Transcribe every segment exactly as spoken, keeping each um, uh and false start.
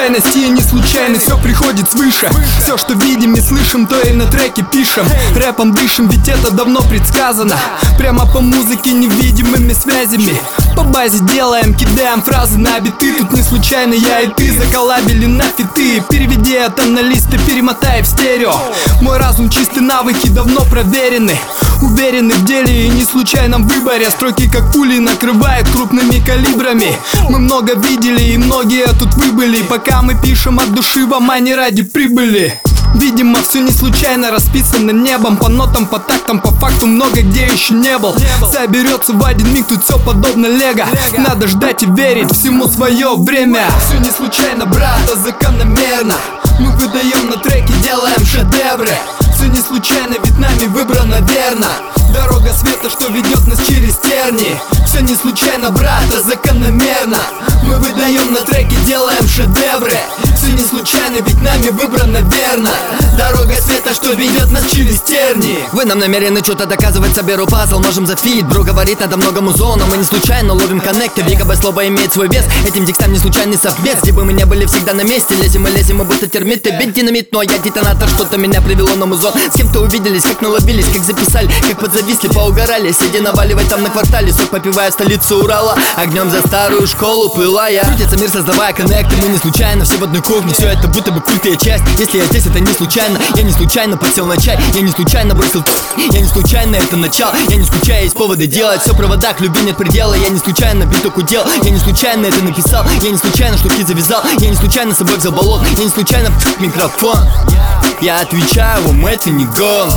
случайности и не случайно все приходит свыше. Все, что видим и слышим, то и на треке пишем. Рэпом дышим, ведь это давно предсказано. Прямо по музыке невидимыми связями. По базе делаем, кидаем фразы на биты. Тут не случайно я и ты заколлабили на фиты. Переведи это на листы, перемотай в стерео. Мой разум чистый, навыки давно проверены. Уверены в деле и не случайном выборе. Строки как пули накрывают крупными калибрами. Мы много видели и многие тут выбыли. Пока мы пишем от души вам, а не ради прибыли. Видимо, все не случайно расписано небом. По нотам, по тактам, по факту много где еще не был. Соберется в один миг, тут все подобно лего. Надо ждать и верить, всему свое время. Все не случайно, брат, а закономерно. Мы выдаем на треке, делаем шедевры. Все не случайно, ведь нами выбрано верно. Дорога света, что ведет нас через тернии. Все не случайно, брат, а закономерно. Мы выдаем на треке, делаем шедевры. Все не случайно, ведь нами выбрано верно. Дорога света, что ведет нас через тернии. Вы нам намерены что-то доказывать, соберу пазл, можем за фит. Бро говорит, надо многому зону, мы не случайно ловим коннекты. Вековое слово имеет свой вес, этим текстам не случайный совмест. Где бы мы не были, всегда на месте, лезем и лезем, мы будто термиты. Бить динамит, но я детонатор, что-то меня привело на музон. С кем-то увиделись, как наловились, как записали, как подзависли, поугорали. Сиди наваливай там на квартале, сок попивая столицу Урала. Огнем за старую школу пылая. Крутится мир, создавая коннекты, мы не случайно, все в одной кухне. Все это будто бы культая часть. Если я здесь, это не случайно. Я не случайно подсел на чай, я не случайно бросил. Я не случайно это начал. Я не скучаю, есть поводы делать все в проводах, любви нет предела. Я не случайно биток удел, я не случайно это написал. Я не случайно штуки завязал, я не случайно с собой взял баллон. Я не случайно микрофон. Я отвечаю вам, это не гон.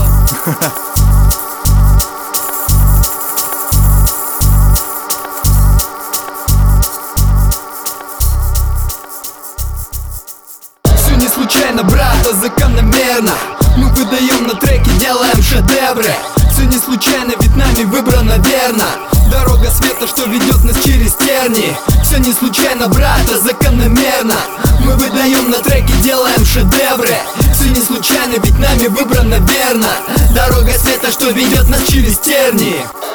Не случайно, брат, а закономерно. Мы выдаем на треке, делаем шедевры. Все не случайно, ведь нами выбрано верно. Дорога света, что ведет нас через тернии. Все не случайно, брат, а закономерно. Мы выдаем на треке, делаем шедевры. Все не случайно, ведь нами выбрано верно. Дорога света, что ведет нас через тернии.